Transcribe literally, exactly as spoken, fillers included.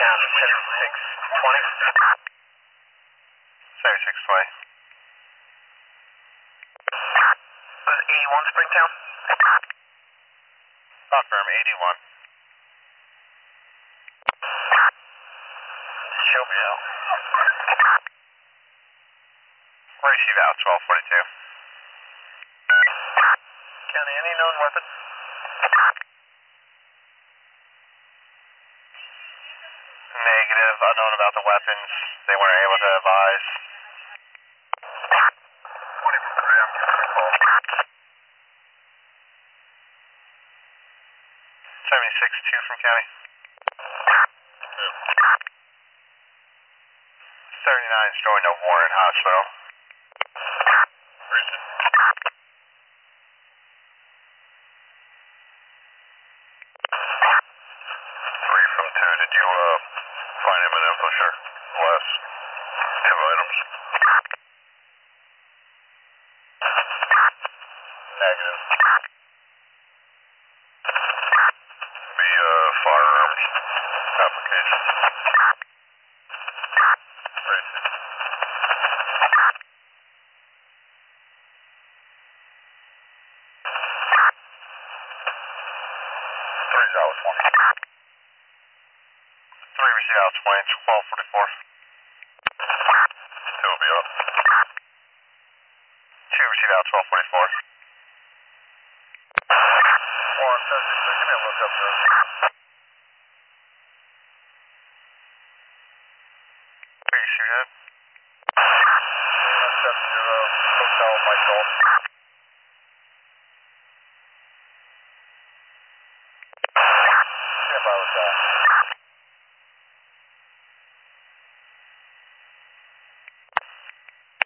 Town, seventy-six twenty. seventy-six twenty. Was it eighty-one Springtown? Confirm, eighty-one. Show me out. Receive out, twelve forty-two. County, any known weapon? Negative, unknown about the weapons. They weren't able to advise. twenty from three, I'm giving you a call. seventy-six two from county. two. thirty-nine is going to Warren Hospital. Recent. three from two, did you uh, find him an info share? Last two items. Negative. Be uh, firearms application. Right. Three's out twenty. Three receive out twenty, twelve forty-four. Two will be up. Two receive out twelve forty-four. Warren seventy-six, give me a look up there. Where you shoot at? one seven zero, Hotel Mike Dalton. Stand by with that.